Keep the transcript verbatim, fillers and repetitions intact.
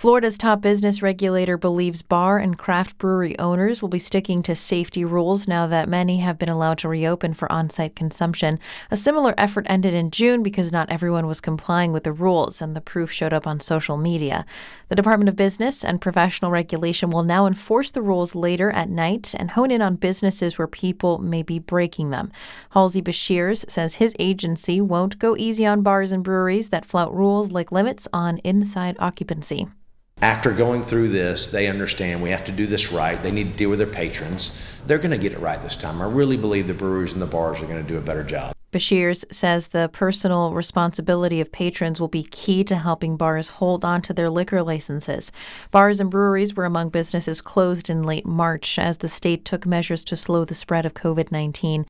Florida's top business regulator believes bar and craft brewery owners will be sticking to safety rules now that many have been allowed to reopen for on-site consumption. A similar effort ended in June because not everyone was complying with the rules, and the proof showed up on social media. The Department of Business and Professional Regulation will now enforce the rules later at night and hone in on businesses where people may be breaking them. Halsey Beshears says his agency won't go easy on bars and breweries that flout rules like limits on inside occupancy. After going through this, they understand we have to do this right. They need to deal with their patrons. They're going to get it right this time. I really believe the breweries and the bars are going to do a better job. Beshears says the personal responsibility of patrons will be key to helping bars hold on to their liquor licenses. Bars and breweries were among businesses closed in late March as the state took measures to slow the spread of covid nineteen.